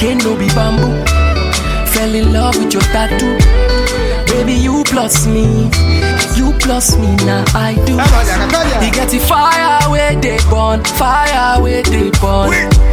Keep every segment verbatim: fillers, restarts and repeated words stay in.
cane no be bamboo. Fell in love with your tattoo. Baby, you plus me, you plus me, now I do. You get the fire where they burn, fire where they burn.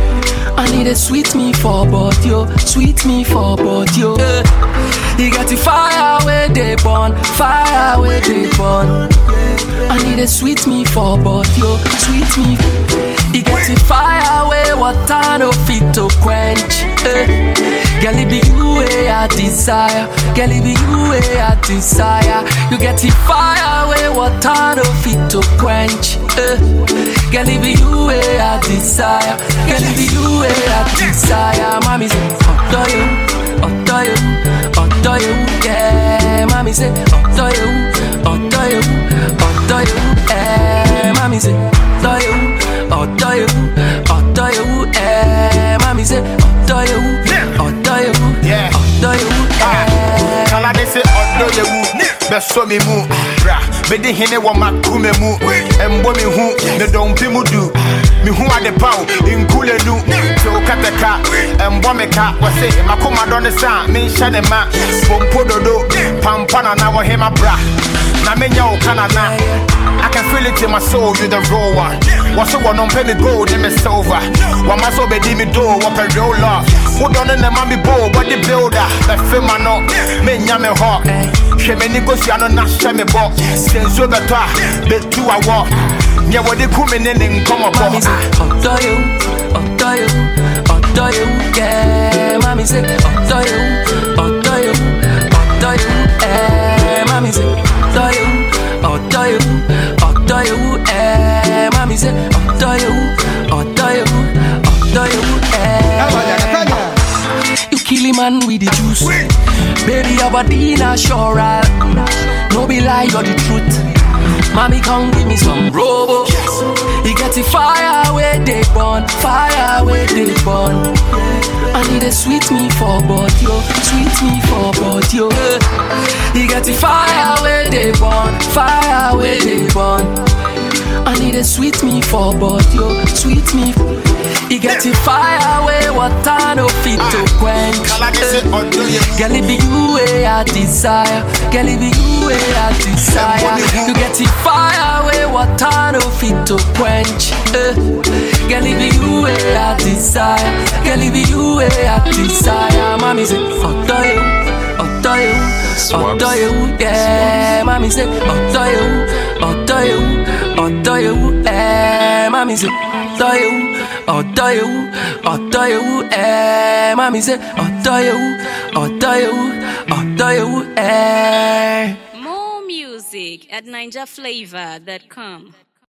I need a sweet me for body, yo, sweet me for body, yo. You get the fire where they burn, fire where they burn. I need a sweet me for body, yo, sweet me. You get the fire where water no fit to quench. Eh. Girl, it be you way I desire. Girl, it be you way I desire. You get the fire where water no fit to quench. Eh. Girl, it be you way I desire. Girl, it be you way I desire. Mommy say, oh you, oh you, oh you, yeah. Mommy say, oh you, oh you, oh you, yeah. Mommy say, oh you, oh you, oh you, yeah. Mommy say, oh you, oh you, yeah, oh you, yeah. Kala de say, oh you, beso me mu, bra. Me de hine wa makume mu, embo me hu, me don pi mu du. Me hu ade pau, inkule nu. So kateka, embo me ka, wase makoma don sa, me shane ma. Pompo dodo, pampana na wa hema bra. Na me nya o kanana. I can feel it in my soul, you the raw one. What's one on penny gold in me silver? One my soul be me do, what a real love. Put on in the mommy bow, but the builder, the film I know, me nyame hawk. She me negotiate on Nash me box. Since you better, bet two I walk. Yeah, what they coming in and come up. Mommy say, oh do you, oh do you, oh do you, yeah. Mommy say, oh do you, oh do you, oh do you, yeah. Mommy say, oh do you, oh do you, oh do you, yeah. Mommy say, oh do you, oh do you, oh do you, yeah. You kill him man with the juice. Baby, your body natural. No be lie, you're the truth. Mommy, come give me some robo. You get the fire where they burn, fire where they burn. I need a sweet me for body, yo, sweet me for body, yo. You get the fire where they burn, fire where they burn. I need a sweet me for body, yo, sweet me. You get the fire where water no fit to quench. Girl, it be you way I desire. Girl, it be you way I desire. You get the fire where water no fit to quench. Girl, it be you way I desire. Girl, it be you way I desire. Mommy say, oh do you, oh do you, oh do you, yeah. Mommy say, oh do you, oh do you, oh do you, yeah. Mommy say, do you, oh do you, oh do you, eh. Mommy say, oh do you, oh do you, oh do you, eh. More music at ninja flavor dot com.